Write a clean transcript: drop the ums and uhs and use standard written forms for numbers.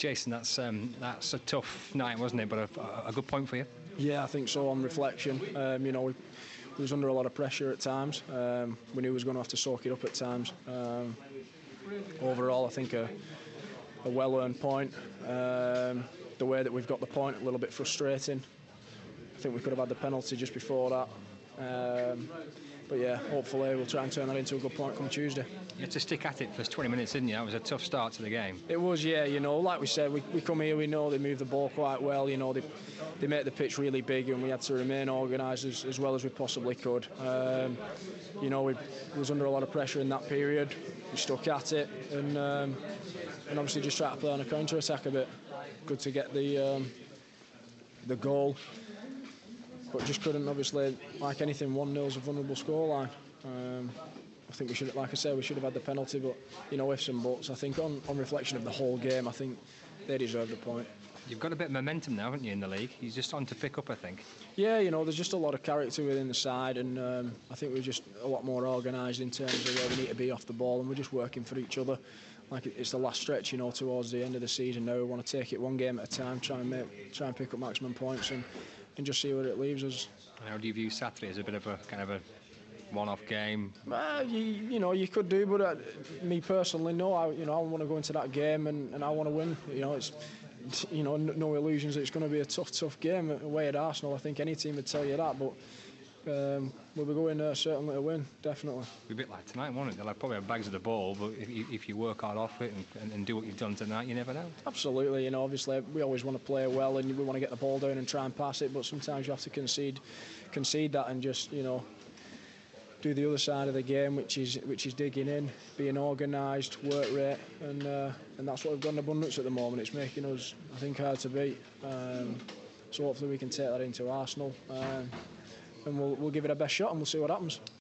Jason, that's a tough night, wasn't it? But a good point for you. Yeah, I think so. On reflection, we was under a lot of pressure at times. We knew we was going to have to soak it up at times. Overall, I think a well-earned point. The way that we've got the point, a little bit frustrating. I think we could have had the penalty just before that. But yeah, hopefully we'll try and turn that into a good point come Tuesday. You had to stick at it for 20 minutes, didn't you? That was a tough start to the game. It was, yeah. Like we said, we come here, we know they move the ball quite well. They make the pitch really big, and we had to remain organised as well as we possibly could. We was under a lot of pressure in that period. We stuck at it, and obviously just try to play on a counter attack a bit. Good to get the goal, but just couldn't. Obviously, like anything, 1-0 is a vulnerable scoreline. I think we should, like I said, we should have had the penalty, but ifs and buts. I think on reflection of the whole game, I think they deserved a point. You've got a bit of momentum now, haven't you, in the league? You're just on to pick up, I think. Yeah, there's just a lot of character within the side, and I think we're just a lot more organised in terms of where we need to be off the ball, and we're just working for each other. Like it's the last stretch, towards the end of the season. Now we want to take it one game at a time, try and pick up maximum points, and just see where it leaves us. And how do you view Saturday as a bit of a kind of a one-off game? You could do, but me personally, no. I want to go into that game and I want to win. It's no illusions that it's going to be a tough game away at Arsenal. I think any team would tell you that, but we'll be going there certainly to win, definitely. It'll be a bit like tonight, won't it? They'll probably have bags of the ball, but if you work hard off it and do what you've done tonight, you never know. Absolutely, obviously we always want to play well and we want to get the ball down and try and pass it, but sometimes you have to concede that and just do the other side of the game, which is digging in, being organised, work rate, and that's what we've got in abundance at the moment. It's making us, I think, hard to beat. So hopefully we can take that into Arsenal, and we'll give it our best shot and we'll see what happens.